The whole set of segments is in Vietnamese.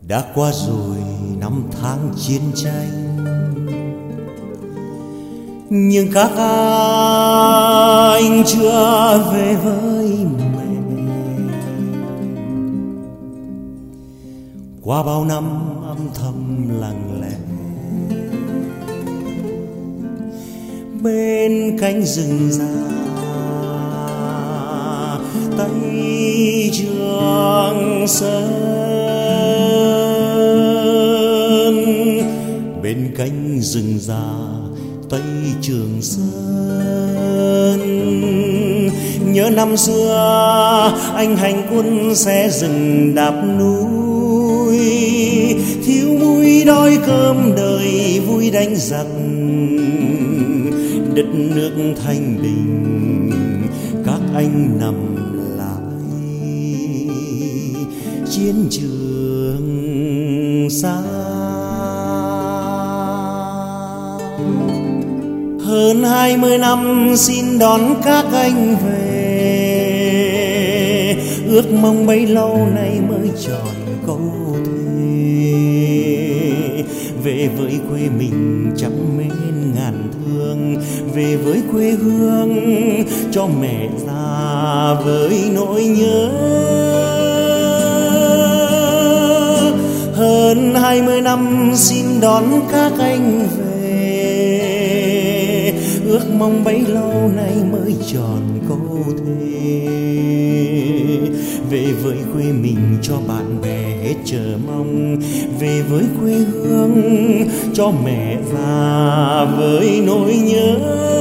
Đã qua rồi năm tháng chiến tranh, nhưng các anh chưa về với mẹ. Qua bao năm âm thầm lặng lẽ bên cánh rừng già Tây Trường Sơn, bên cánh rừng già Tây Trường Sơn. Nhớ năm xưa anh hành quân xé rừng đạp núi, thiếu muối đói cơm đời vui đánh giặc. Đất nước thanh bình các anh nằm lại chiến trường xa. Hơn 20 năm xin đón các anh về, ước mong bấy lâu nay mới tròn câu thề. Về với quê mình trăm mến ngàn thương, về với quê hương cho mẹ già với nỗi nhớ. Hơn 20 năm xin đón các anh về, ước mong bấy lâu nay mới tròn câu thề. Về với quê mình cho bạn bè hết chờ mong, về với quê hương cho mẹ già với nỗi nhớ.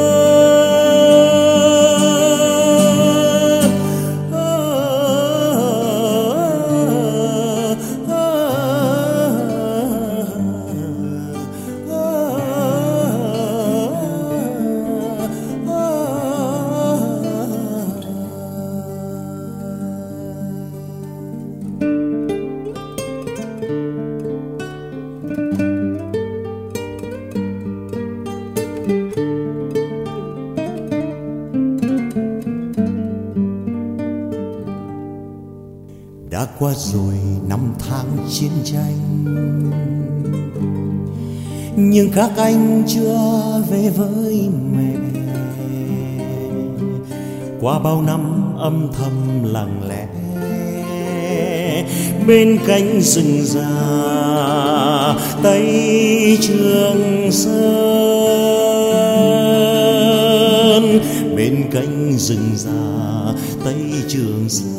Đã qua rồi năm tháng chiến tranh, nhưng các anh chưa về với mẹ. Qua bao năm âm thầm lặng lẽ bên cánh rừng già Tây Trường Sơn, bên cánh rừng già Tây Trường Sơn.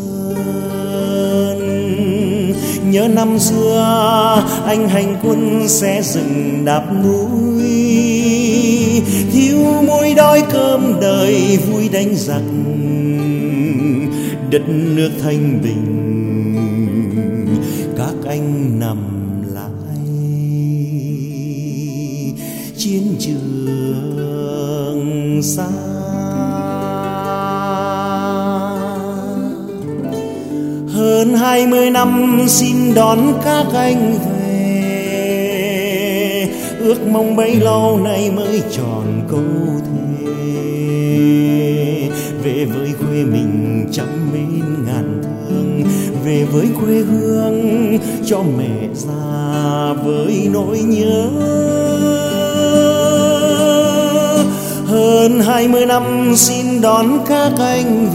Nhớ năm xưa anh hành quân xé rừng đạp núi, thiếu muối đói cơm đời vui đánh giặc. Đất nước thanh bình các anh nằm lại chiến trường xa. Hơn 20 năm xin đón các anh về, ước mong bấy lâu nay mới tròn câu thề. Về với quê mình trăm mến ngàn thương, về với quê hương cho mẹ già với nỗi nhớ. Hơn 20 năm xin đón các anh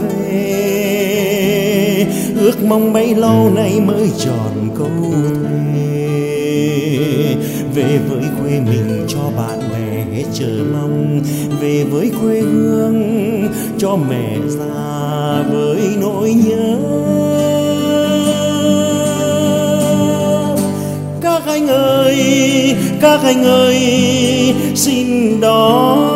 về, ước mong bấy lâu nay mới tròn câu thề. Về với quê mình cho bạn bè hết chờ mong, về với quê hương cho mẹ già với nỗi nhớ. Các anh ơi xin đón